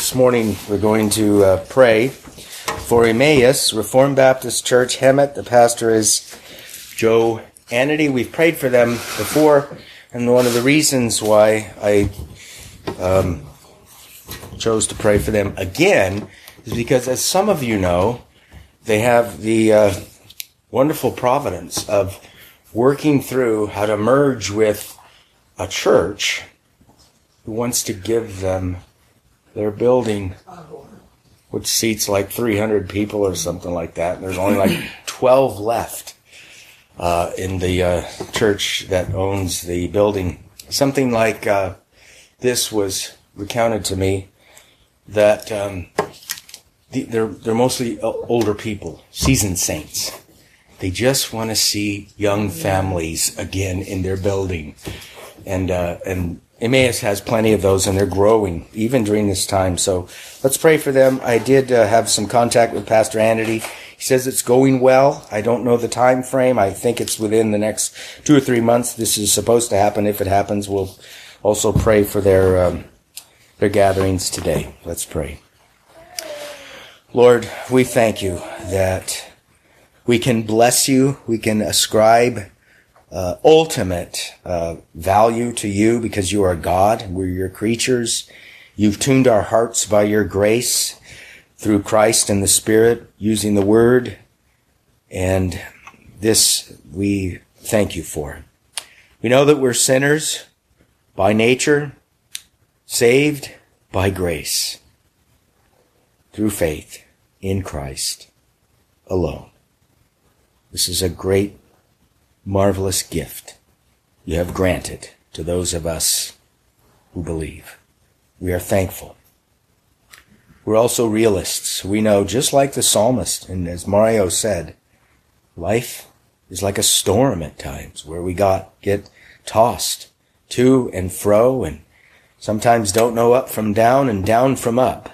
This morning we're going to pray for Emmaus Reformed Baptist Church, Hemet. The pastor is Joe Annity. We've prayed for them before, and one of the reasons why I chose to pray for them again is because, as some of you know, they have the wonderful providence of working through how to merge with a church who wants to give them their building, which seats like 300 people or something like that. And there's only like 12 left in the church that owns the building. Something like this was recounted to me, that they're mostly older people, seasoned saints. They just want to see young families again in their building. And Emmaus has plenty of those, and they're growing even during this time. So let's pray for them. I did have some contact with Pastor Annity. He says it's going well. I don't know the time frame. I think it's within the next 2 or 3 months. This is supposed to happen. If it happens, we'll also pray for their gatherings today. Let's pray. Lord, we thank you that we can bless you. We can ascribe ultimate value to you because you are God. We're your creatures. You've tuned our hearts by your grace through Christ and the Spirit, using the Word. And this we thank you for. We know that we're sinners by nature, saved by grace through faith in Christ alone. This is a great, marvelous gift you have granted to those of us who believe. We are thankful. We're also realists. We know, just like the psalmist, and as Mario said, life is like a storm at times where we get tossed to and fro, and sometimes don't know up from down and down from up.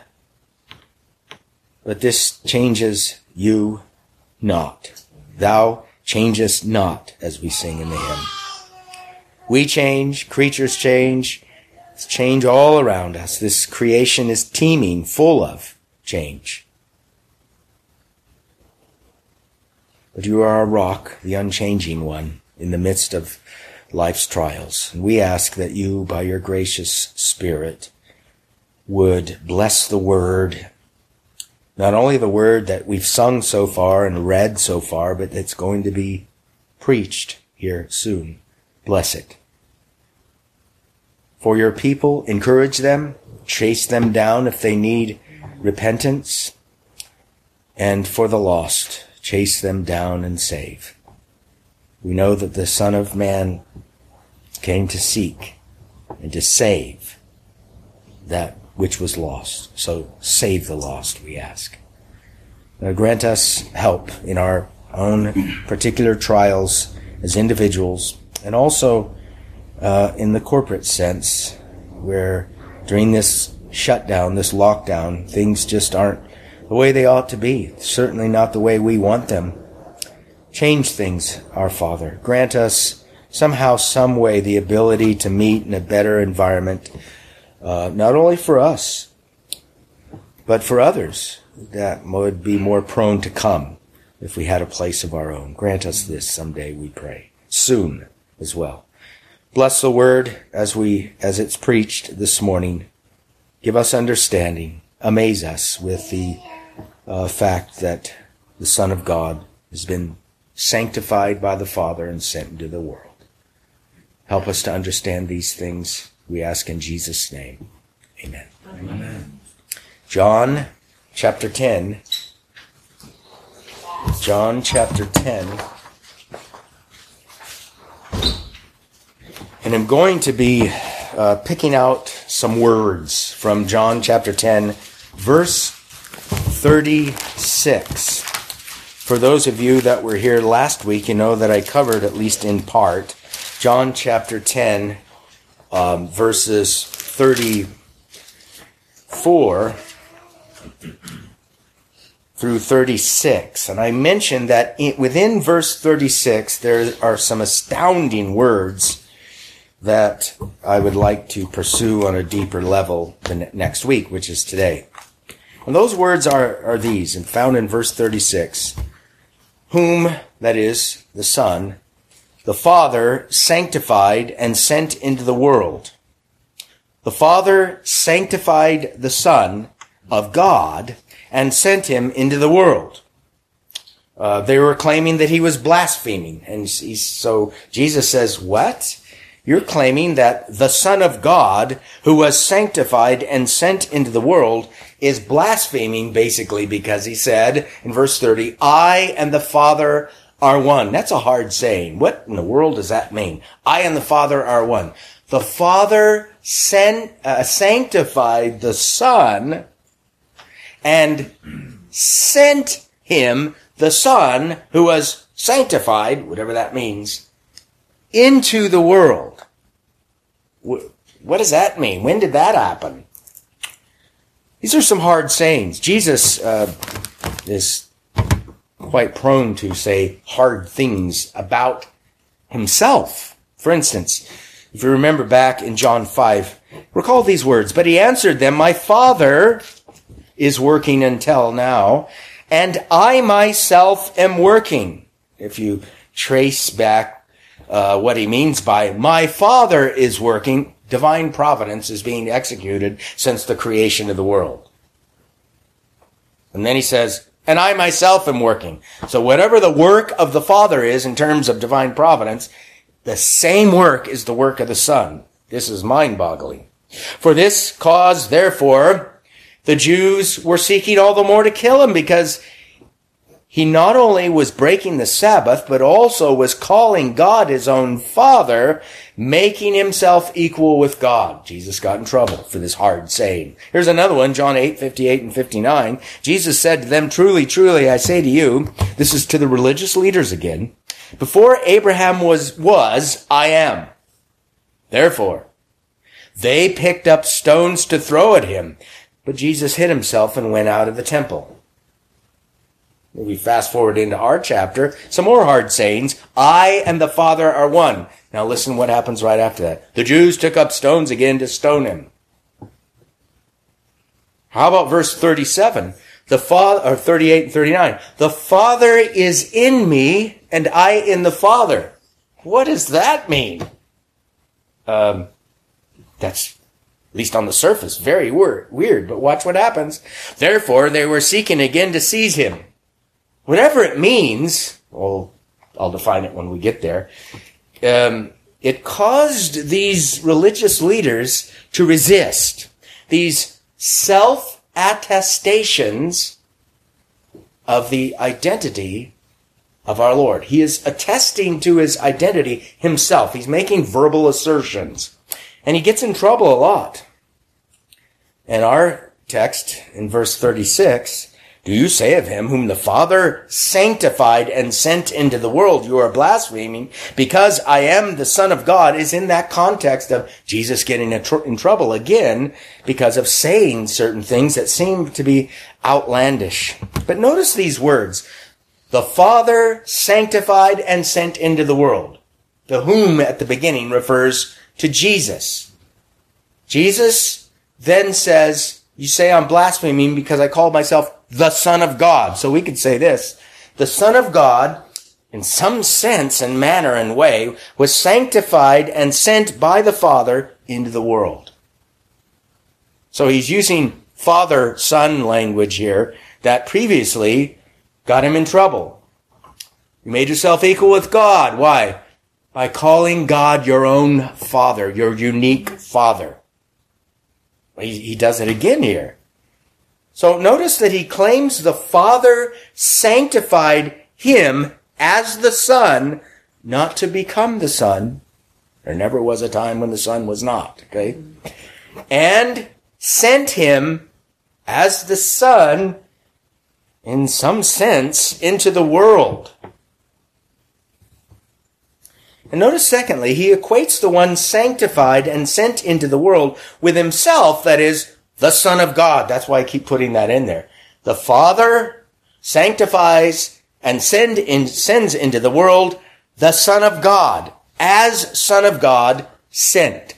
But this changes you not. Thou changest not, as we sing in the hymn. We change, creatures change, it's change all around us. This creation is teeming, full of change. But you are our rock, the unchanging one, in the midst of life's trials. And we ask that you, by your gracious Spirit, would bless the Word, not only the Word that we've sung so far and read so far, but it's going to be preached here soon. Bless it. For your people, encourage them, chase them down if they need repentance, and for the lost, chase them down and save. We know that the Son of Man came to seek and to save that which was lost. So save the lost, we ask. Now grant us help in our own particular trials as individuals, and also in the corporate sense, where during this shutdown, this lockdown, things just aren't the way they ought to be. Certainly not the way we want them. Change things, our Father. Grant us somehow, some way, the ability to meet in a better environment, not only for us, but for others that would be more prone to come if we had a place of our own. Grant us this someday, we pray. Soon as well. Bless the Word as it's preached this morning. Give us understanding. Amaze us with the fact that the Son of God has been sanctified by the Father and sent into the world. Help us to understand these things, we ask in Jesus' name. Amen. Amen. John chapter 10. John chapter 10. And I'm going to be picking out some words from John chapter 10, verse 36. For those of you that were here last week, you know that I covered, at least in part, John chapter 10, verses 34 through 36. And I mentioned that within verse 36, there are some astounding words that I would like to pursue on a deeper level the next week, which is today. And those words are these, and found in verse 36. Whom, that is, the Son, the Father sanctified and sent into the world. The Father sanctified the Son of God and sent him into the world. They were claiming that he was blaspheming. And so Jesus says, what? You're claiming that the Son of God, who was sanctified and sent into the world, is blaspheming basically because he said in verse 30, I and the Father are one. That's a hard saying. What in the world does that mean? I and the Father are one. The Father sanctified the Son and sent him, the Son, who was sanctified, whatever that means, into the world. What does that mean? When did that happen? These are some hard sayings. Jesus is quite prone to say hard things about himself. For instance, if you remember back in John 5, recall these words, but he answered them, my Father is working until now, and I myself am working. If you trace back what he means by my Father is working, divine providence is being executed since the creation of the world. And then he says, and I myself am working. So whatever the work of the Father is in terms of divine providence, the same work is the work of the Son. This is mind-boggling. For this cause, therefore, the Jews were seeking all the more to kill him, because he not only was breaking the Sabbath, but also was calling God his own Father, making himself equal with God. Jesus got in trouble for this hard saying. Here's another one, John 8:58 and 59. Jesus said to them, truly, truly, I say to you, this is to the religious leaders again, before Abraham was, I am. Therefore, they picked up stones to throw at him, but Jesus hid himself and went out of the temple. We fast forward into our chapter, some more hard sayings. I and the Father are one. Now listen what happens right after that. The Jews took up stones again to stone him. How about verse 37? The Father, or 38 and 39. The Father is in me and I in the Father. What does that mean? That's, at least on the surface, very weird, but watch what happens. Therefore, they were seeking again to seize him. Whatever it means, well, I'll define it when we get there, it caused these religious leaders to resist these self-attestations of the identity of our Lord. He is attesting to his identity himself. He's making verbal assertions. And he gets in trouble a lot. In our text, in verse 36, do you say of him whom the Father sanctified and sent into the world, you are blaspheming, because I am the Son of God, is in that context of Jesus getting in trouble again because of saying certain things that seem to be outlandish. But notice these words, the Father sanctified and sent into the world. The whom at the beginning refers to Jesus. Jesus then says, you say I'm blaspheming because I call myself the Son of God. So we could say this, the Son of God, in some sense and manner and way, was sanctified and sent by the Father into the world. So he's using father-son language here that previously got him in trouble. You made yourself equal with God. Why? By calling God your own Father, your unique Father. He does it again here. So notice that he claims the Father sanctified him as the Son, not to become the Son. There never was a time when the Son was not, okay? And sent him as the Son, in some sense, into the world. And notice secondly, he equates the one sanctified and sent into the world with himself, that is, the Son of God. That's why I keep putting that in there. The Father sanctifies and sends into the world the Son of God. As Son of God, sent,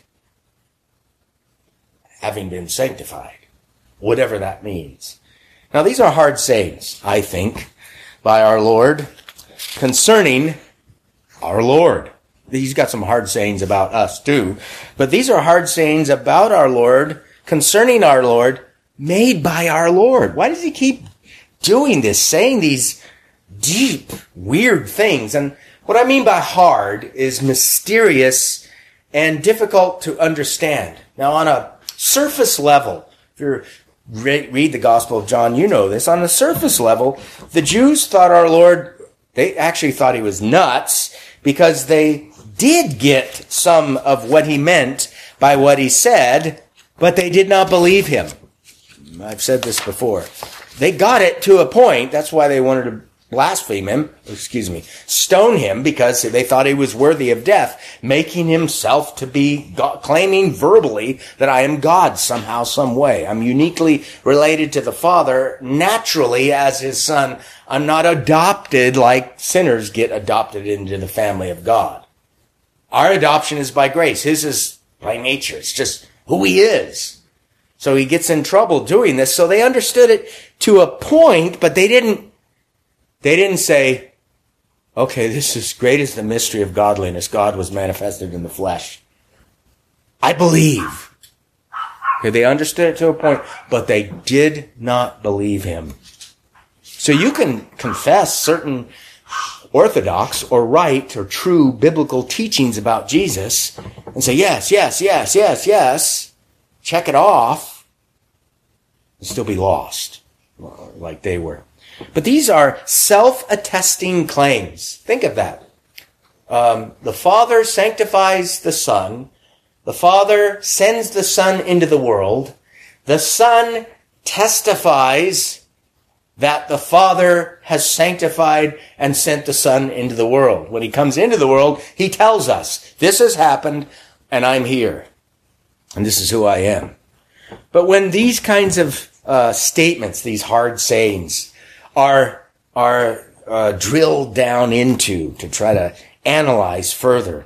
having been sanctified, whatever that means. Now, these are hard sayings, I think, by our Lord concerning our Lord. He's got some hard sayings about us too, but these are hard sayings about our Lord, concerning our Lord, made by our Lord. Why does he keep doing this, saying these deep, weird things? And what I mean by hard is mysterious and difficult to understand. Now, on a surface level, if you read the Gospel of John, you know this. On the surface level, the Jews thought our Lord, they actually thought he was nuts, because they did get some of what he meant by what he said, but they did not believe him. I've said this before. They got it to a point. That's why they wanted to blaspheme him, stone him, because they thought he was worthy of death, making himself to be God, claiming verbally that I am God somehow, some way. I'm uniquely related to the Father, naturally as his son. I'm not adopted like sinners get adopted into the family of God. Our adoption is by grace. His is by nature. It's just who he is. So he gets in trouble doing this. So they understood it to a point, but they didn't say, okay, this is great as the mystery of godliness. God was manifested in the flesh. I believe. Okay, they understood it to a point, but they did not believe him. So you can confess certain orthodox or right or true biblical teachings about Jesus and say, yes, yes, yes, yes, yes. Check it off. And still be lost like they were. But these are self-attesting claims. Think of that. The Father sanctifies the Son. The Father sends the Son into the world. The Son testifies that the Father has sanctified and sent the Son into the world. When he comes into the world, he tells us, this has happened and I'm here. And this is who I am. But when these kinds of statements, these hard sayings, are drilled down into to try to analyze further,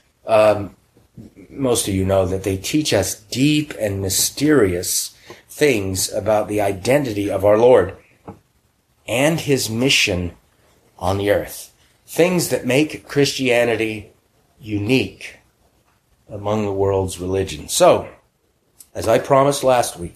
most of you know that they teach us deep and mysterious things about the identity of our Lord and his mission on the earth. Things that make Christianity unique among the world's religions. So, as I promised last week,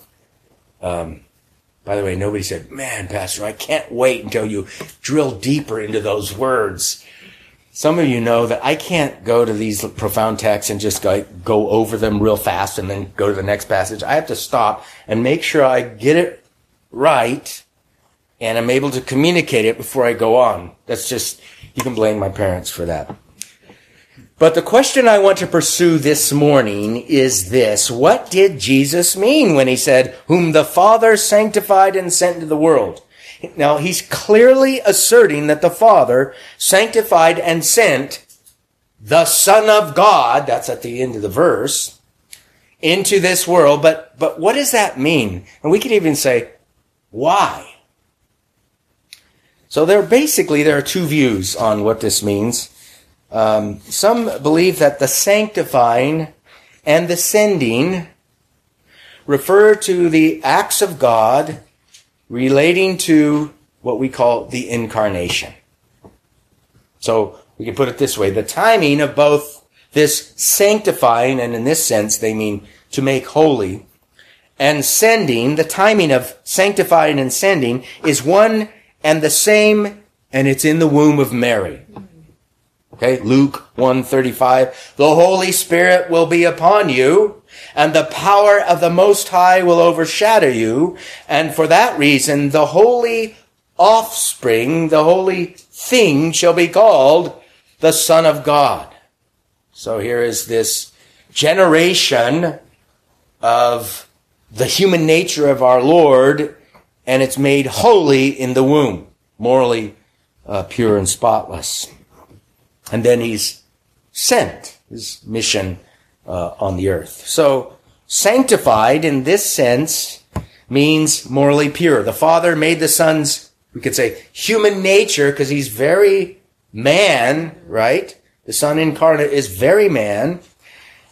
by the way, nobody said, man, Pastor, I can't wait until you drill deeper into those words. Some of you know that I can't go to these profound texts and just go over them real fast and then go to the next passage. I have to stop and make sure I get it right and I'm able to communicate it before I go on. That's just, you can blame my parents for that. But the question I want to pursue this morning is this. What did Jesus mean when he said, whom the Father sanctified and sent into the world? Now, he's clearly asserting that the Father sanctified and sent the Son of God, that's at the end of the verse, into this world. But what does that mean? And we could even say, why? So there are two views on what this means. Some believe that the sanctifying and the sending refer to the acts of God relating to what we call the incarnation. So we can put it this way. The timing of both this sanctifying, and in this sense they mean to make holy, and sending, the timing of sanctifying and sending is one and the same, and it's in the womb of Mary. Okay, Luke 1:35, the Holy Spirit will be upon you, and the power of the Most High will overshadow you, and for that reason the holy offspring, the holy thing shall be called the Son of God. So here is this generation of the human nature of our Lord, and it's made holy in the womb, morally pure and spotless. And then he's sent, his mission on the earth. So sanctified in this sense means morally pure. The Father made the Son's, we could say, human nature, because he's very man, right? The Son incarnate is very man.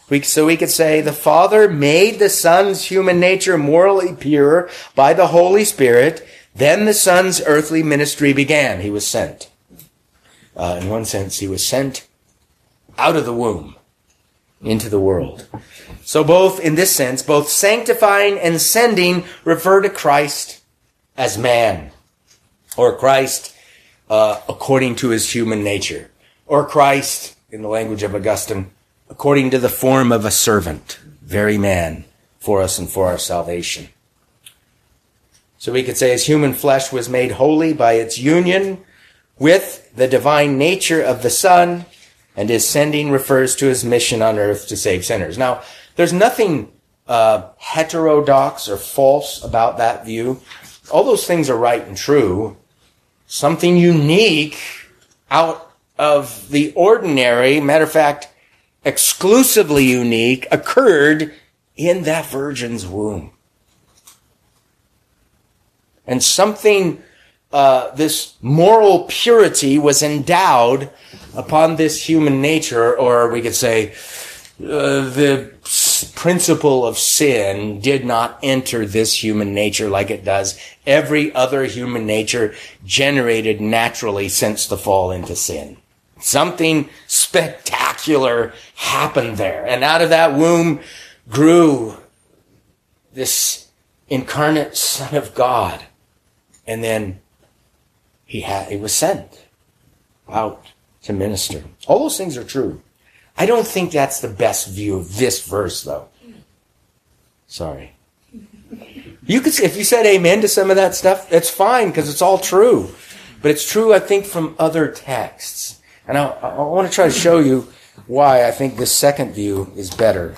So we could say the Father made the Son's human nature morally pure by the Holy Spirit. Then the Son's earthly ministry began. He was sent. In one sense, he was sent out of the womb into the world. So both, in this sense, both sanctifying and sending refer to Christ as man, or Christ according to his human nature, or Christ, in the language of Augustine, according to the form of a servant, very man, for us and for our salvation. So we could say his human flesh was made holy by its union with the divine nature of the Son, and his sending refers to his mission on earth to save sinners. Now, there's nothing heterodox or false about that view. All those things are right and true. Something unique out of the ordinary, matter of fact, exclusively unique, occurred in that virgin's womb. And something, this moral purity was endowed upon this human nature, or we could say the principle of sin did not enter this human nature like it does every other human nature generated naturally since the fall into sin. Something spectacular happened there. And out of that womb grew this incarnate Son of God. And then he was sent out to minister. All those things are true. I don't think that's the best view of this verse, though. Sorry. You could, if you said amen to some of that stuff, that's fine, because it's all true. But it's true, I think, from other texts. And I want to try to show you why I think this second view is better.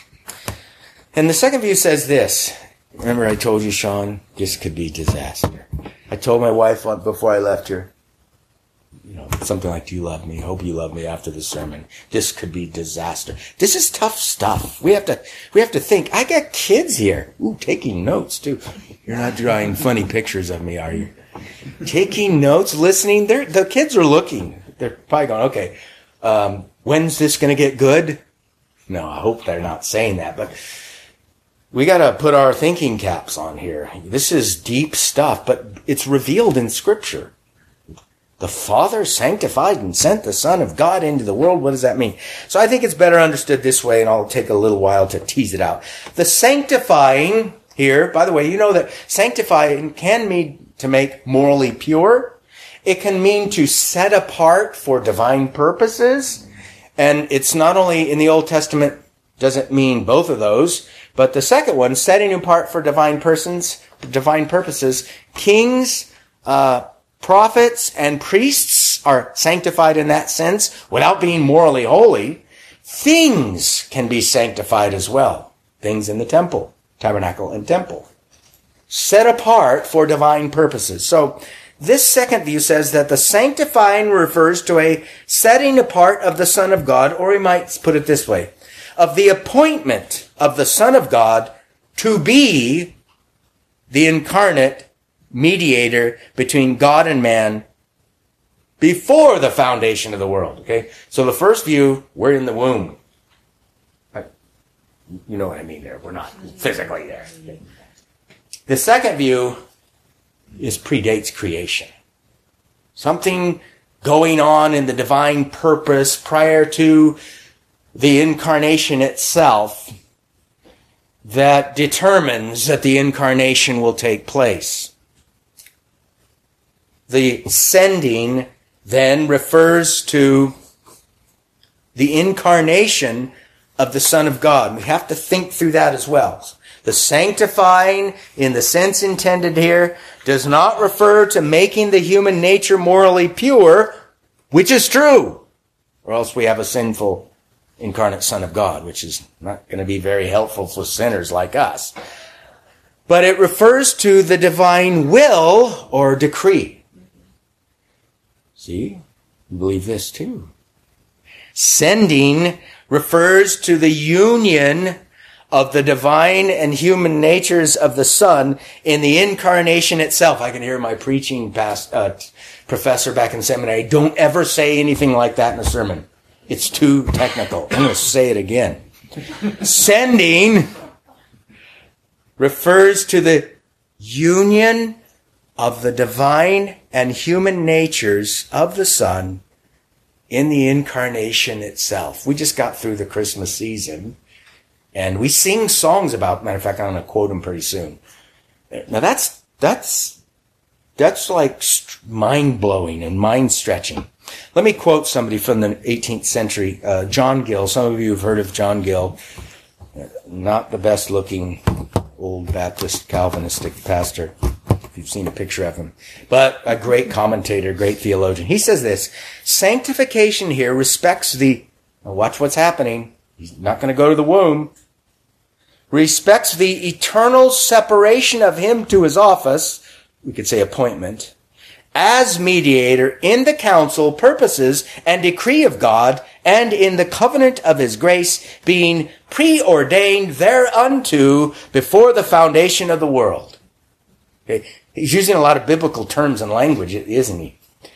And the second view says this. Remember I told you, Sean, this could be disaster. I told my wife before I left here, something like, do you love me? Hope you love me after the sermon. This could be disaster. This is tough stuff. We have to think. I got kids here. Ooh, taking notes too. You're not drawing funny pictures of me, are you? Taking notes, listening. The kids are looking. They're probably going, okay, when's this going to get good? No, I hope they're not saying that, but we got to put our thinking caps on here. This is deep stuff, but it's revealed in Scripture. The Father sanctified and sent the Son of God into the world. What does that mean? So I think it's better understood this way, and I'll take a little while to tease it out. The sanctifying here, by the way, you know that sanctifying can mean to make morally pure. It can mean to set apart for divine purposes. And it's not only in the Old Testament, doesn't mean both of those, but the second one, setting apart for divine purposes, kings, prophets and priests are sanctified in that sense without being morally holy. Things can be sanctified as well. Things in the temple, tabernacle and temple. Set apart for divine purposes. So this second view says that the sanctifying refers to a setting apart of the Son of God, or we might put it this way, of the appointment of the Son of God to be the incarnate mediator between God and man before the foundation of the world. Okay, so the first view, we're in the womb. You know what I mean there. We're not physically there. Okay. The second view predates creation. Something going on in the divine purpose prior to the incarnation itself that determines that the incarnation will take place. The sending then refers to the incarnation of the Son of God. We have to think through that as well. The sanctifying, in the sense intended here, does not refer to making the human nature morally pure, which is true, or else we have a sinful incarnate Son of God, which is not going to be very helpful for sinners like us. But it refers to the divine will or decree. See? You believe this too. Sending refers to the union of the divine and human natures of the Son in the incarnation itself. I can hear my preaching professor back in seminary, don't ever say anything like that in a sermon. It's too technical. I'm going to say it again. Sending refers to the union of the divine and human natures of the Son in the incarnation itself. We just got through the Christmas season, and we sing songs about, matter of fact, I'm going to quote them pretty soon. Now that's like mind-blowing and mind-stretching. Let me quote somebody from the 18th century, John Gill. Some of you have heard of John Gill. Not the best-looking old Baptist Calvinistic pastor, if you've seen a picture of him, but a great commentator, great theologian. He says this: sanctification here respects now watch what's happening. He's not going to go to the womb. Respects the eternal separation of him to his office, we could say appointment, as mediator in the counsel, purposes, and decree of God, and in the covenant of his grace, being preordained thereunto before the foundation of the world. Okay. He's using a lot of biblical terms and language, isn't he?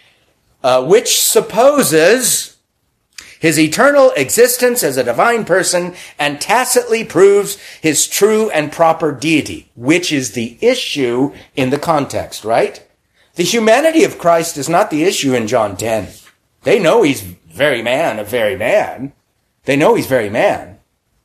Which supposes his eternal existence as a divine person and tacitly proves his true and proper deity, which is the issue in the context, right? The humanity of Christ is not the issue in John 10. They know he's very man of very man. They know he's very man.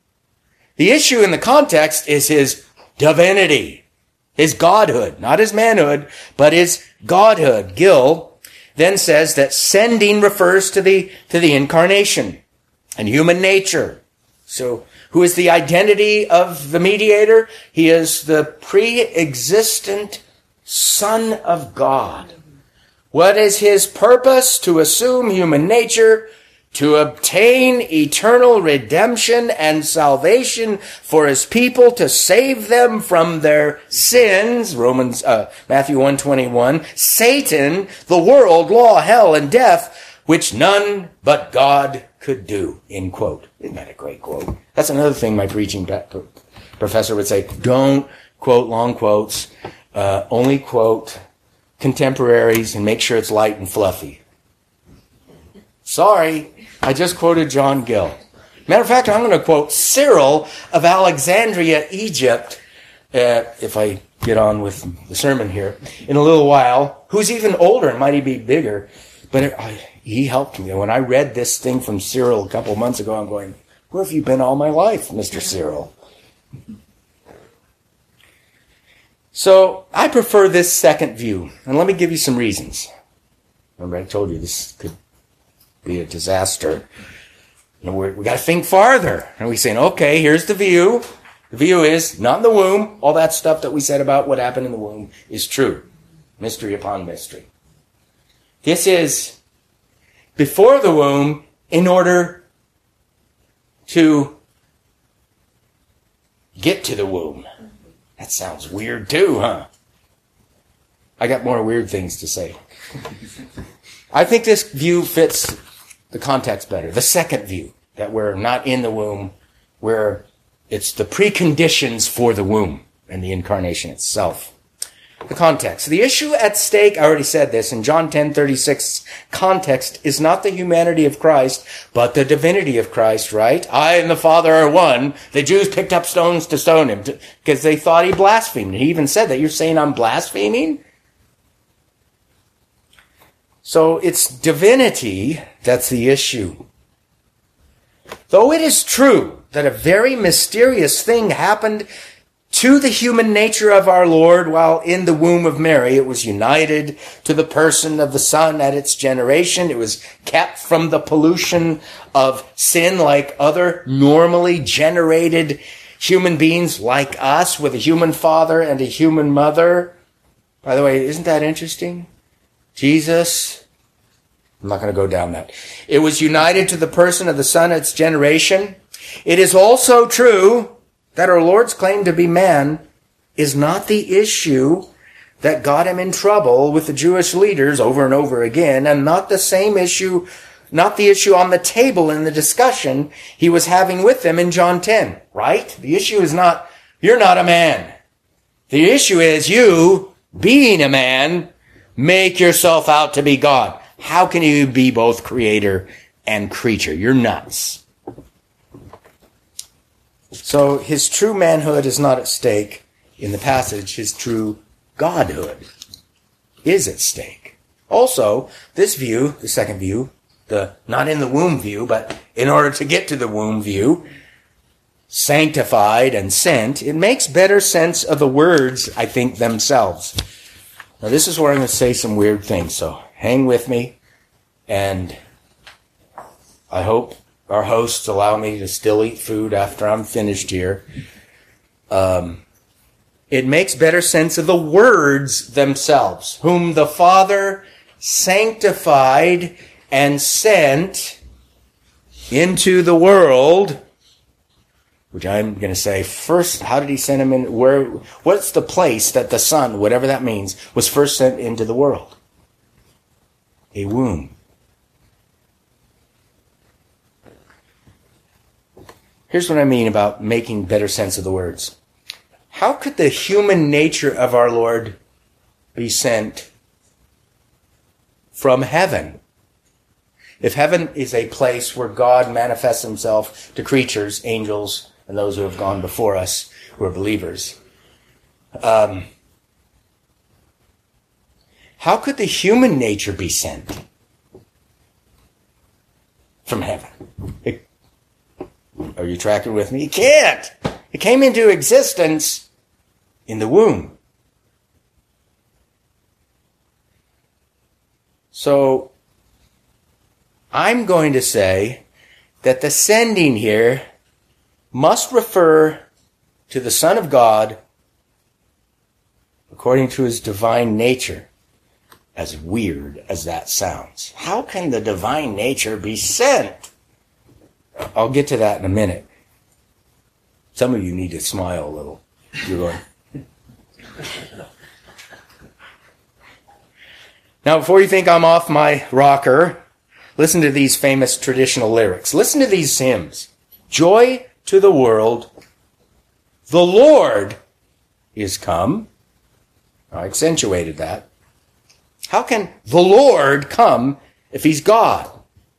The issue in the context is his divinity, his godhood, not his manhood, but his godhood. Gill then says that sending refers to the incarnation and human nature. So who is the identity of the mediator? He is the pre-existent Son of God. What is his purpose? To assume human nature, to obtain eternal redemption and salvation for his people, to save them from their sins, Matthew 1:21, Satan, the world, law, hell, and death, which none but God could do, end quote. Isn't that a great quote? That's another thing my preaching professor would say. Don't quote long quotes. Only quote contemporaries and make sure it's light and fluffy. Sorry, I just quoted John Gill. Matter of fact, I'm going to quote Cyril of Alexandria, Egypt, if I get on with the sermon here, in a little while, who's even older and might be bigger, but he helped me. When I read this thing from Cyril a couple months ago, I'm going, where have you been all my life, Mr. Cyril? So I prefer this second view, and let me give you some reasons. Remember, I told you this could be a disaster. We got to think farther. And we're saying, okay, here's the view. The view is not in the womb. All that stuff that we said about what happened in the womb is true. Mystery upon mystery. This is before the womb in order to get to the womb. That sounds weird too, huh? I got more weird things to say. I think this view fits the context better. The second view, that we're not in the womb, where it's the preconditions for the womb and the incarnation itself. The context. The issue at stake, I already said this, in John 10:36, context is not the humanity of Christ, but the divinity of Christ, right? I and the Father are one. The Jews picked up stones to stone him because they thought he blasphemed. He even said that. You're saying I'm blaspheming? So it's divinity that's the issue. Though it is true that a very mysterious thing happened to the human nature of our Lord while in the womb of Mary, it was united to the person of the Son at its generation. It was kept from the pollution of sin like other normally generated human beings like us, with a human father and a human mother. By the way, isn't that interesting? Jesus, I'm not going to go down that. It was united to the person of the Son at its generation. It is also true that our Lord's claim to be man is not the issue that got him in trouble with the Jewish leaders over and over again, and not the same issue, not the issue on the table in the discussion he was having with them in John 10, right? The issue is not, you're not a man. The issue is you, being a man, make yourself out to be God. How can you be both creator and creature? You're nuts. So his true manhood is not at stake in the passage. His true godhood is at stake. Also, this view, the second view, the not in the womb view, but in order to get to the womb view, sanctified and sent, it makes better sense of the words, I think, themselves. Now, this is where I'm going to say some weird things, so hang with me, and I hope our hosts allow me to still eat food after I'm finished here. It makes better sense of the words themselves, whom the Father sanctified and sent into the world, which I'm going to say first, how did he send him in? What's the place that the Son, whatever that means, was first sent into the world? A womb. Here's what I mean about making better sense of the words. How could the human nature of our Lord be sent from heaven? If heaven is a place where God manifests himself to creatures, angels, and those who have gone before us, who are believers, how could the human nature be sent from heaven? Are you tracking with me? It can't. It came into existence in the womb. So, I'm going to say that the sending here must refer to the Son of God according to his divine nature, as weird as that sounds. How can the divine nature be sent? I'll get to that in a minute. Some of you need to smile a little. You're going. Now, before you think I'm off my rocker, listen to these famous traditional lyrics. Listen to these hymns. Joy to the world, the Lord is come. I accentuated that. How can the Lord come if he's God?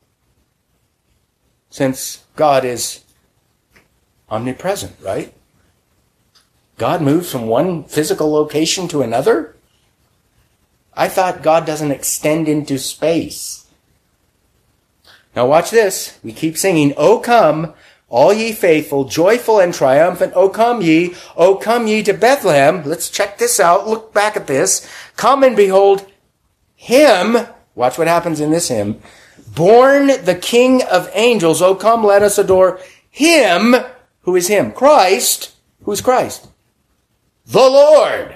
Since God is omnipresent, right? God moves from one physical location to another? I thought God doesn't extend into space. Now watch this. We keep singing, O come, all ye faithful, joyful and triumphant. O come ye to Bethlehem. Let's check this out. Look back at this. Come and behold him. Watch what happens in this hymn. Born the King of angels. O come, let us adore him. Who is him? Christ. Who is Christ? The Lord.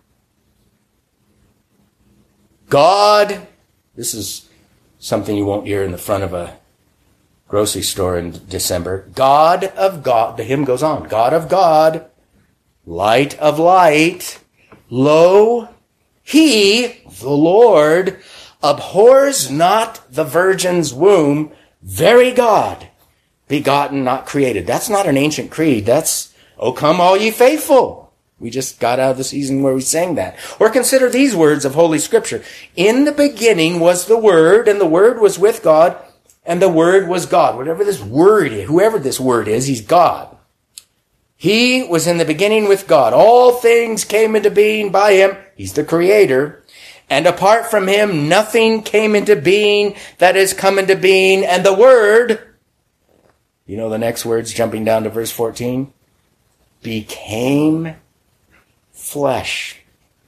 God. This is something you won't hear in the front of a grocery store in December. God of God. The hymn goes on. God of God. Light of light. Lo, he, the Lord, abhors not the virgin's womb. Very God, begotten, not created. That's not an ancient creed. That's, O come all ye faithful. We just got out of the season where we sang that. Or consider these words of Holy Scripture. In the beginning was the Word, and the Word was with God, and the Word was God. Whatever this Word is, whoever this Word is, he's God. He was in the beginning with God. All things came into being by him. He's the Creator. And apart from him, nothing came into being that has come into being. And the Word, you know the next words, jumping down to verse 14, became flesh.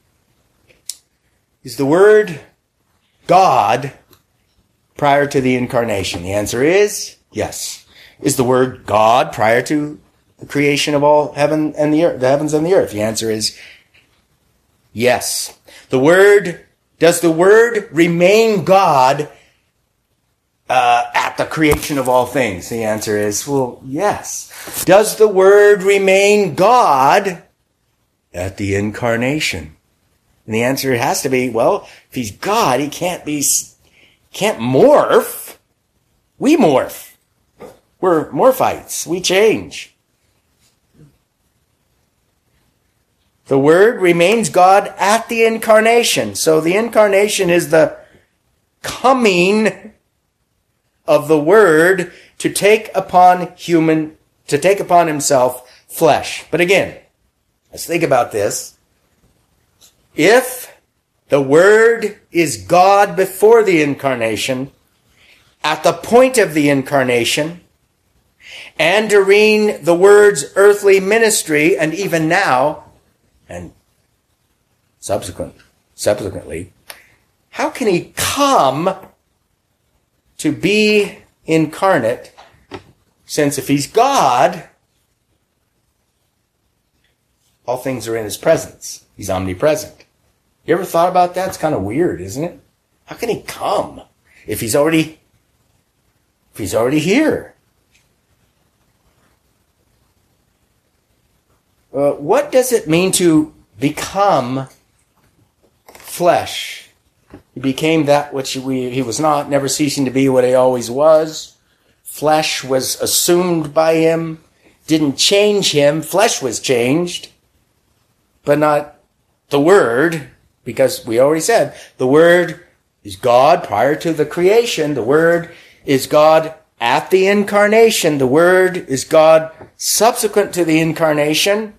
Is the Word God prior to the incarnation? The answer is yes. Is the Word God prior to the creation of all heaven and the earth, the heavens and the earth? The answer is yes. Does the Word remain God at the creation of all things? The answer is, well, yes. Does the Word remain God at the incarnation? And the answer has to be, well, if he's God, he can't morph. We morph. We're morphites. We change. The Word remains God at the incarnation. So the incarnation is the coming of the Word to take upon human to take upon himself flesh. But again, let's think about this. If the Word is God before the incarnation, at the point of the incarnation, and during the Word's earthly ministry, and even now, and subsequently, how can he come to be incarnate, since if he's God, all things are in his presence. He's omnipresent. You ever thought about that? It's kind of weird, isn't it? How can he come if he's already here? What does it mean to become flesh? He became that which he was not, never ceasing to be what he always was. Flesh was assumed by him, didn't change him. Flesh was changed, but not the Word, because we already said the Word is God prior to the creation. The Word is God at the incarnation. The Word is God subsequent to the incarnation.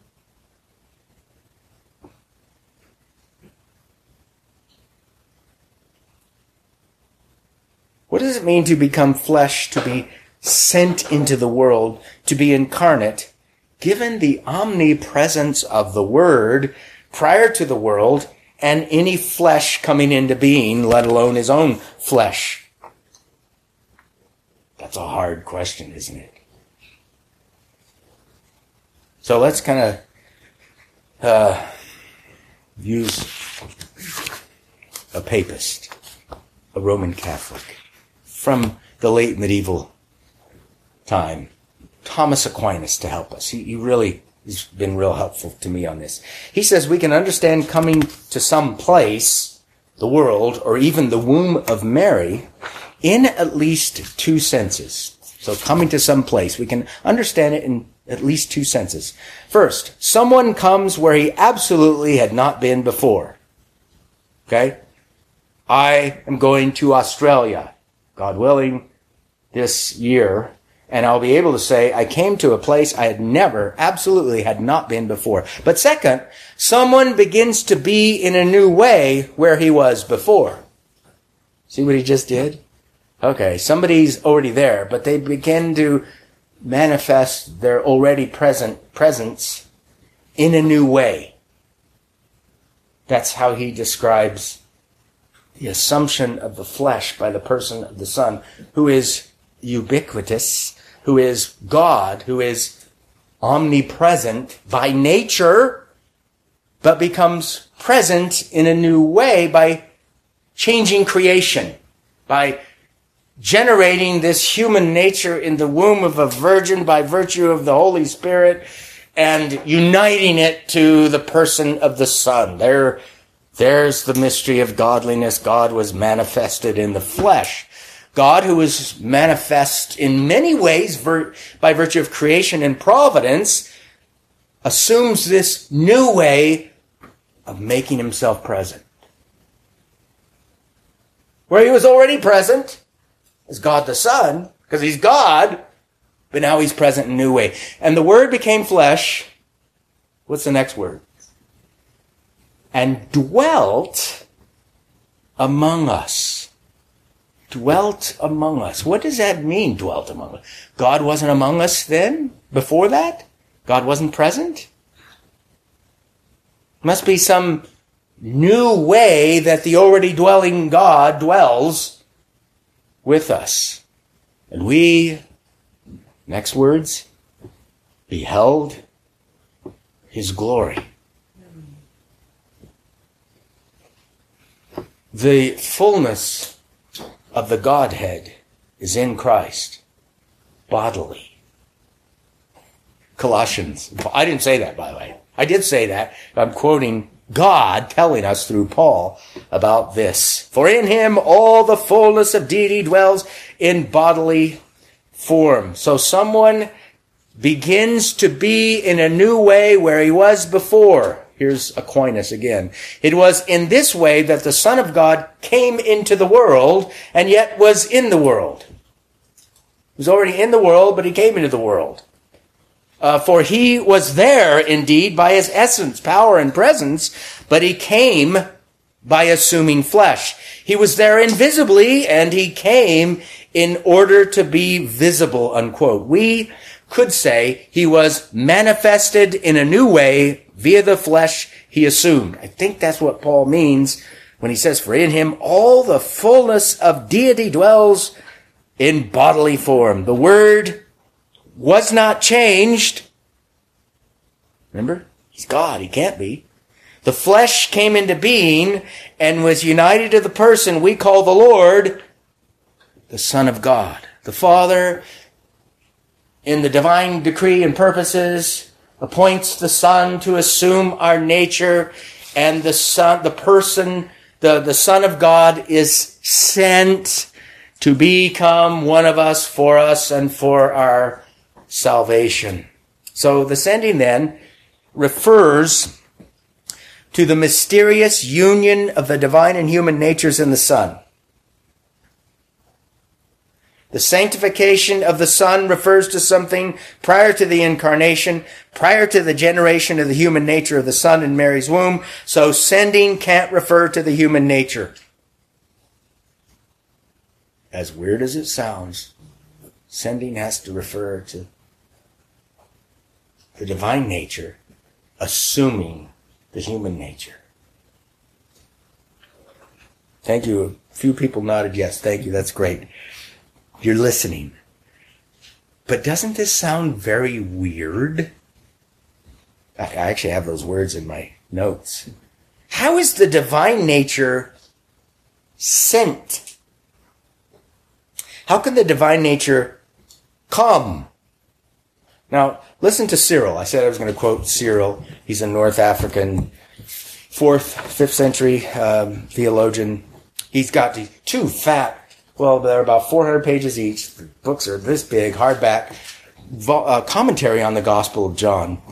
What does it mean to become flesh, to be sent into the world, to be incarnate, given the omnipresence of the Word prior to the world and any flesh coming into being, let alone his own flesh? That's a hard question, isn't it? So let's kind of use a papist, a Roman Catholic, from the late medieval time, Thomas Aquinas, to help us. He really has been real helpful to me on this. He says we can understand coming to some place, the world, or even the womb of Mary, in at least two senses. So coming to some place, we can understand it in at least two senses. First, someone comes where he absolutely had not been before. Okay? I am going to Australia, God willing, this year, and I'll be able to say I came to a place I absolutely had not been before. But second, someone begins to be in a new way where he was before. See what he just did? Okay, somebody's already there, but they begin to manifest their already presence in a new way. That's how he describes the assumption of the flesh by the person of the Son, who is ubiquitous, who is God, who is omnipresent by nature, but becomes present in a new way by changing creation, by generating this human nature in the womb of a virgin by virtue of the Holy Spirit and uniting it to the person of the Son. There's the mystery of godliness. God was manifested in the flesh. God, who is manifest in many ways by virtue of creation and providence, assumes this new way of making himself present. Where he was already present as God the Son, because he's God, but now he's present in a new way. And the Word became flesh. What's the next word? And dwelt among us. Dwelt among us. What does that mean, dwelt among us? God wasn't among us then? Before that? God wasn't present? Must be some new way that the already dwelling God dwells with us. And we, next words, beheld his glory. The fullness of the Godhead is in Christ, bodily. Colossians. I didn't say that, by the way. I did say that. I'm quoting God telling us through Paul about this. For in him all the fullness of deity dwells in bodily form. So someone begins to be in a new way where he was before. Here's Aquinas again. It was in this way that the Son of God came into the world and yet was in the world. He was already in the world, but he came into the world. For he was there indeed by his essence, power, and presence, but he came by assuming flesh. He was there invisibly, and he came in order to be visible, unquote. We could say he was manifested in a new way via the flesh he assumed. I think that's what Paul means when he says, for in him all the fullness of deity dwells in bodily form. The Word was not changed. Remember? He's God. He can't be. The flesh came into being and was united to the person we call the Lord, the Son of God. The Father, in the divine decree and purposes, appoints the Son to assume our nature, and the Son, the person, the Son of God is sent to become one of us, and for our salvation. So the sending then refers to the mysterious union of the divine and human natures in the Son. The sanctification of the Son refers to something prior to the incarnation, prior to the generation of the human nature of the Son in Mary's womb. So sending can't refer to the human nature. As weird as it sounds, sending has to refer to the divine nature assuming the human nature. Thank you. A few people nodded yes. Thank you. That's great. You're listening. But doesn't this sound very weird? I actually have those words in my notes. How is the divine nature sent? How can the divine nature come? Now, listen to Cyril. I said I was going to quote Cyril. He's a North African 4th, 5th century theologian. He's got these two fat, well, they're about 400 pages each. The books are this big, hardback, commentary on the Gospel of John.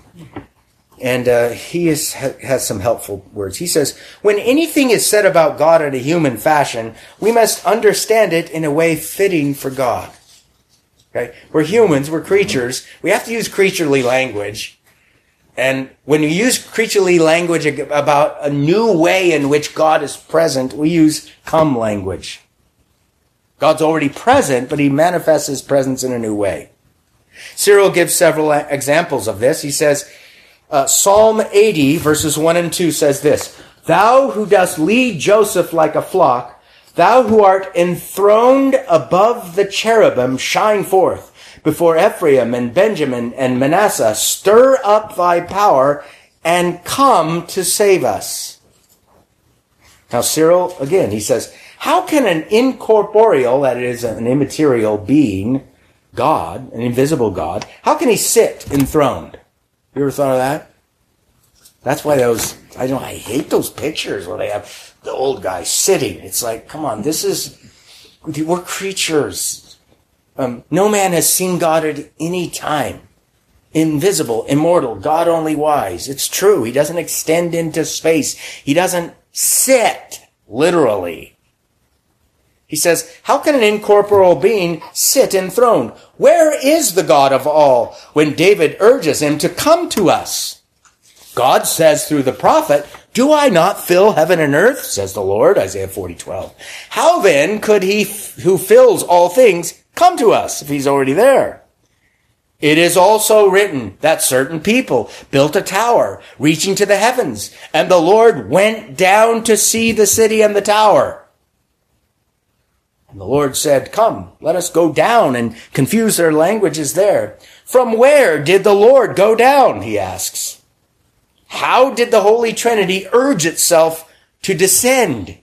And he has some helpful words. He says, when anything is said about God in a human fashion, we must understand it in a way fitting for God. Okay? We're humans, we're creatures. We have to use creaturely language. And when you use creaturely language about a new way in which God is present, we use come language. God's already present, but he manifests his presence in a new way. Cyril gives several examples of this. He says, Psalm 80, verses 1 and 2 says this, Thou who dost lead Joseph like a flock, thou who art enthroned above the cherubim, shine forth. Before Ephraim and Benjamin and Manasseh, stir up thy power and come to save us. Now Cyril, again, he says, how can an incorporeal, that is an immaterial being, God, an invisible God, how can he sit enthroned? You ever thought of that? That's why I hate those pictures where they have the old guy sitting. It's like, come on, we're creatures. No man has seen God at any time. Invisible, immortal, God only wise. It's true. He doesn't extend into space. He doesn't sit, literally. He says, how can an incorporeal being sit enthroned? Where is the God of all when David urges him to come to us? God says through the prophet, do I not fill heaven and earth, says the Lord, Isaiah 40:12. How then could he who fills all things come to us if he's already there? It is also written that certain people built a tower reaching to the heavens, and the Lord went down to see the city and the tower. And the Lord said, come, let us go down and confuse their languages there. From where did the Lord go down, he asks. How did the Holy Trinity urge itself to descend?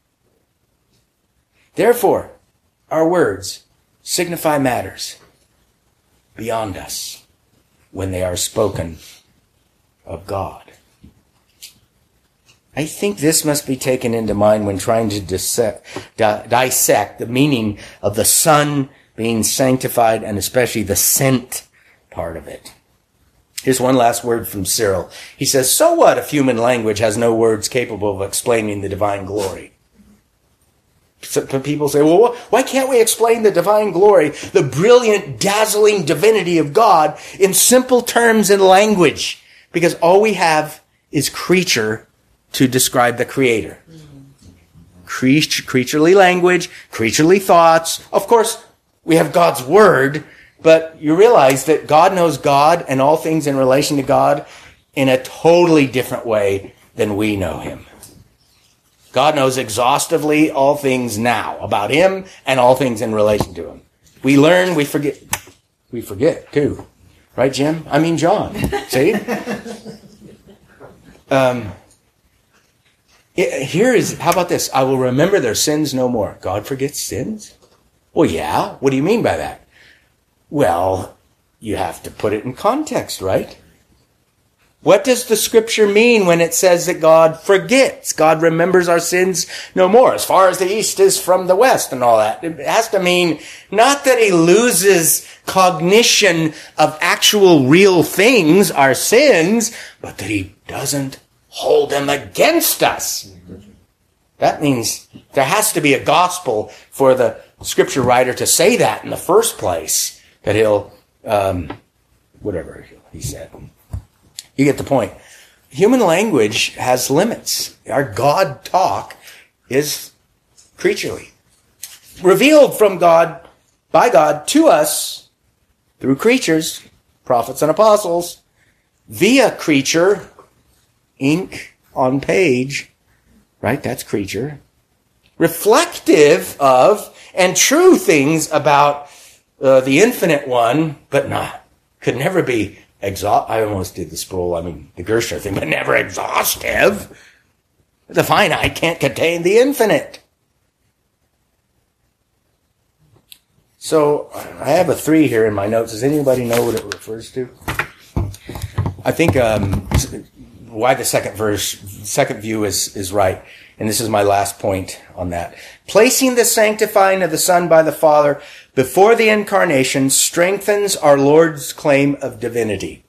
Therefore, our words signify matters beyond us when they are spoken of God. I think this must be taken into mind when trying to dissect the meaning of the Son being sanctified and especially the sent part of it. Here's one last word from Cyril. He says, so what if human language has no words capable of explaining the divine glory? People say, well, why can't we explain the divine glory, the brilliant, dazzling divinity of God in simple terms and language? Because all we have is creature to describe the Creator. Creaturely language, creaturely thoughts. Of course, we have God's Word, but you realize that God knows God and all things in relation to God in a totally different way than we know Him. God knows exhaustively all things now about Him and all things in relation to Him. We learn, we forget. We forget too. Right, Jim? I mean, John. See? How about this? I will remember their sins no more. God forgets sins? Well, yeah. What do you mean by that? Well, you have to put it in context, right? What does the scripture mean when it says that God forgets? God remembers our sins no more, as far as the east is from the west and all that. It has to mean not that He loses cognition of actual real things, our sins, but that He doesn't hold them against us. That means there has to be a gospel for the scripture writer to say that in the first place, that He'll, whatever he said. You get the point. Human language has limits. Our God talk is creaturely. Revealed from God, by God, to us through creatures, prophets and apostles, via creature, ink on page, right? That's creature. Reflective of and true things about the infinite one, but could never be I almost did the Gershner thing, but never exhaustive. The finite can't contain the infinite. So I have a 3 here in my notes. Does anybody know what it refers to? I think why the second view is right. And this is my last point on that. Placing the sanctifying of the Son by the Father before the incarnation strengthens our Lord's claim of divinity.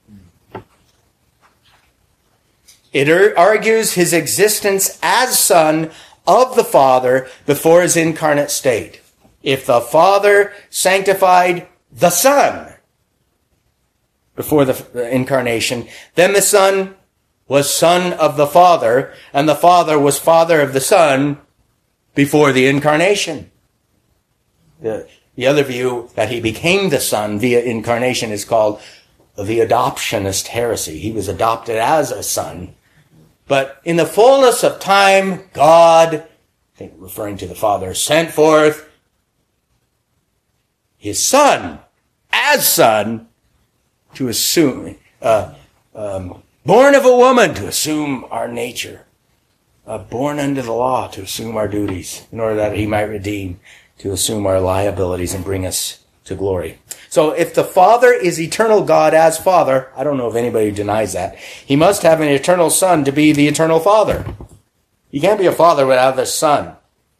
It argues His existence as Son of the Father before His incarnate state. If the Father sanctified the Son before the incarnation, then the Son was Son of the Father, and the Father was Father of the Son before the incarnation. The other view, that He became the Son via incarnation, is called the adoptionist heresy. He was adopted as a son. But in the fullness of time, God, I think referring to the Father, sent forth His Son as Son to assume, born of a woman to assume our nature, born under the law to assume our duties, in order that He might redeem, to assume our liabilities and bring us to glory. So if the Father is eternal God as Father, I don't know if anybody denies that, He must have an eternal Son to be the eternal Father. You can't be a Father without the Son.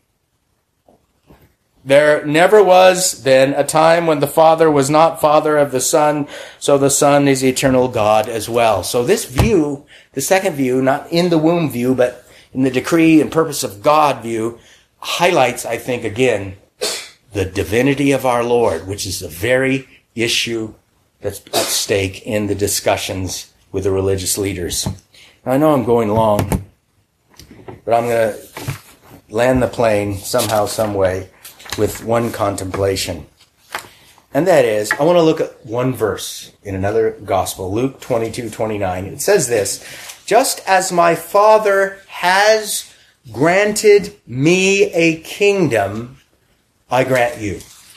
There never was then a time when the Father was not Father of the Son, so the Son is eternal God as well. So this view, the second view, not in the womb view, but in the decree and purpose of God view, highlights, I think, again, the divinity of our Lord, which is the very issue that's at stake in the discussions with the religious leaders. Now, I know I'm going long, but I'm going to land the plane somehow, some way, with one contemplation. And that is, I want to look at one verse in another gospel, Luke 22:29. It says this: just as my Father has granted me a kingdom, I grant you.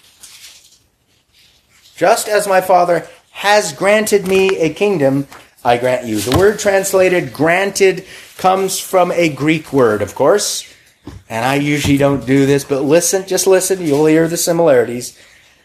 Just as my Father has granted me a kingdom, I grant you. The word translated granted comes from a Greek word, of course. And I usually don't do this, but listen, just listen, you'll hear the similarities.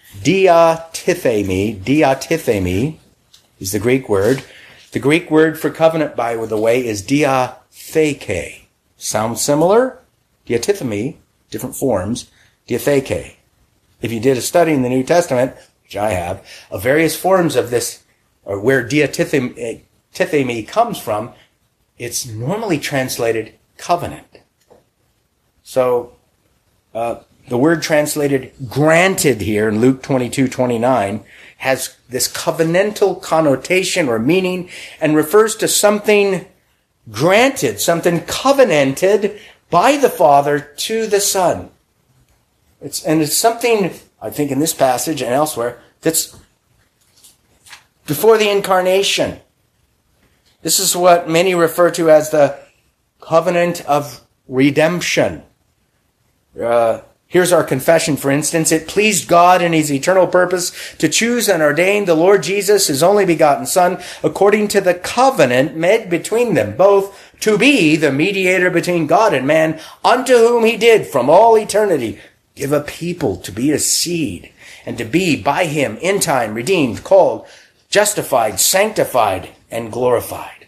Diatithemi is the Greek word. The Greek word for covenant, by the way, is diatheke. Sounds similar? Diatithemi, different forms. Diatheke. If you did a study in the New Testament, which I have, of various forms of this, or where diatithemi comes from, it's normally translated covenant. So, the word translated granted here in Luke 22:29 has this covenantal connotation or meaning and refers to something granted, something covenanted by the Father to the Son. It's something, I think in this passage and elsewhere, that's before the incarnation. This is what many refer to as the covenant of redemption. Here's our confession, for instance. It pleased God in his eternal purpose to choose and ordain the Lord Jesus, his only begotten Son, according to the covenant made between them, both to be the mediator between God and man, unto whom he did from all eternity give a people to be a seed, and to be by him in time redeemed, called, justified, sanctified, and glorified.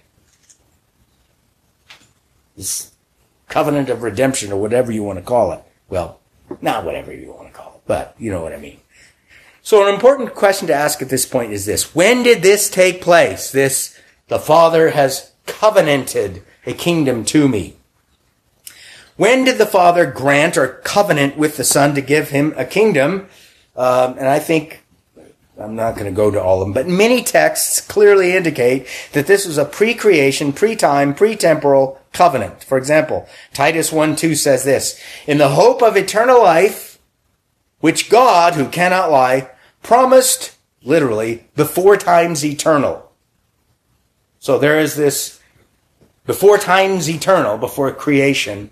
This covenant of redemption, or whatever you want to call it. Well, not whatever you want to call it, but you know what I mean. So an important question to ask at this point is this: when did this take place? The Father has covenanted a kingdom to me. When did the Father grant or covenant with the Son to give him a kingdom? And I think, I'm not going to go to all of them, but many texts clearly indicate that this was a pre-creation, pre-time, pre-temporal covenant. For example, Titus 1:2 says this: in the hope of eternal life, which God, who cannot lie, promised, literally, before times eternal. So there is this before times eternal, before creation,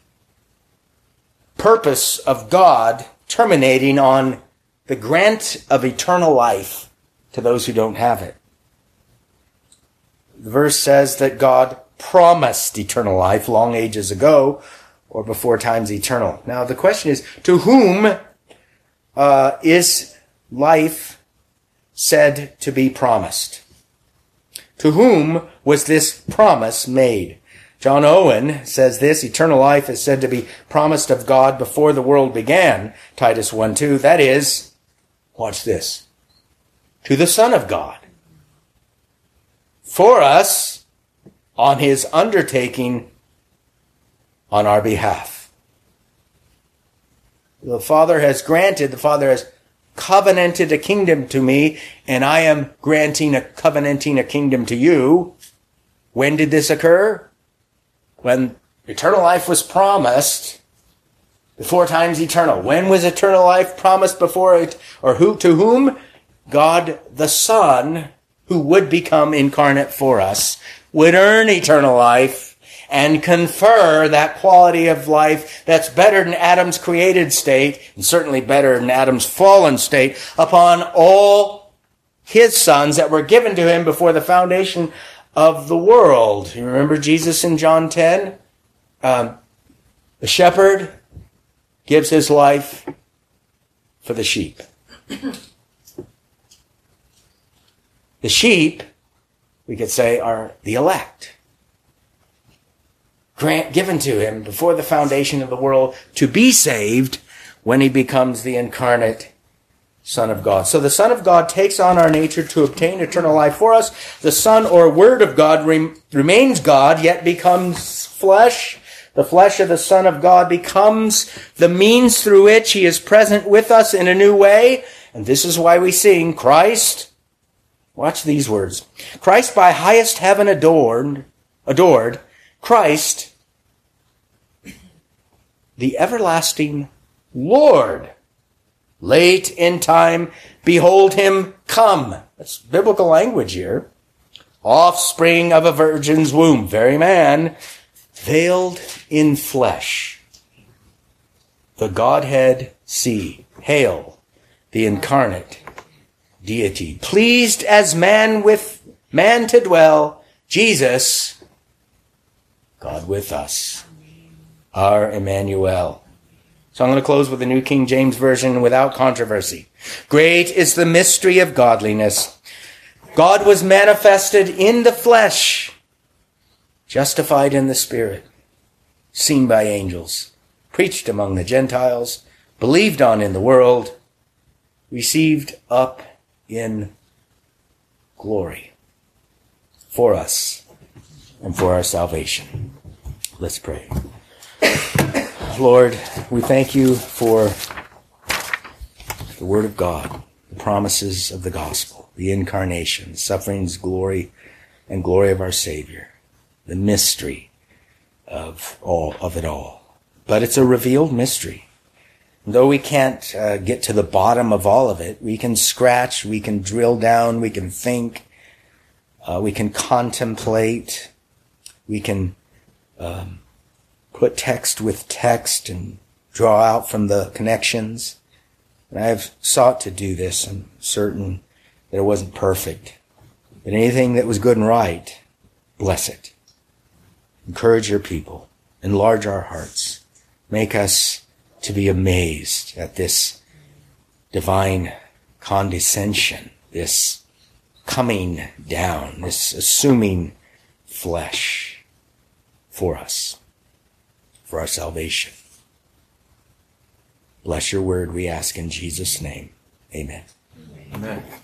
purpose of God terminating on the grant of eternal life to those who don't have it. The verse says that God promised eternal life long ages ago, or before times eternal. Now the question is, to whom is life said to be promised? To whom was this promise made? John Owen says this: eternal life is said to be promised of God before the world began, Titus 1:2. That is, watch this, to the Son of God, for us, on his undertaking on our behalf. The Father has covenanted a kingdom to me, and I am covenanting a kingdom to you. When did this occur? When eternal life was promised before times eternal. When was eternal life promised before it? Or to whom? God the Son, who would become incarnate for us, would earn eternal life and confer that quality of life that's better than Adam's created state, and certainly better than Adam's fallen state, upon all his sons that were given to him before the foundation of the world. You remember Jesus in John 10? The shepherd gives his life for the sheep. The sheep, we could say, are the elect. Given to him before the foundation of the world to be saved when he becomes the incarnate Son of God. So the Son of God takes on our nature to obtain eternal life for us. The Son or Word of God remains God, yet becomes flesh. The flesh of the Son of God becomes the means through which he is present with us in a new way. And this is why we sing, Christ, watch these words, Christ by highest heaven adored, Christ, the everlasting Lord. Late in time, behold him come. That's biblical language here. Offspring of a virgin's womb, very man, veiled in flesh. The Godhead see. Hail, the incarnate deity. Pleased as man with man to dwell, Jesus, God with us, our Emmanuel. So I'm going to close with the New King James Version without controversy. Great is the mystery of godliness. God was manifested in the flesh, justified in the Spirit, seen by angels, preached among the Gentiles, believed on in the world, received up in glory for us and for our salvation. Let's pray. Lord, we thank you for the Word of God, the promises of the gospel, the incarnation, the sufferings, glory, and glory of our Savior, the mystery of it all. But it's a revealed mystery. Though we can't get to the bottom of all of it, we can scratch, we can drill down, we can think, we can contemplate, we can put text with text and draw out from the connections. And I have sought to do this. I'm certain that it wasn't perfect. But anything that was good and right, bless it. Encourage your people. Enlarge our hearts. Make us to be amazed at this divine condescension, this coming down, this assuming flesh for us, for our salvation. Bless your word, we ask in Jesus' name. Amen. Amen.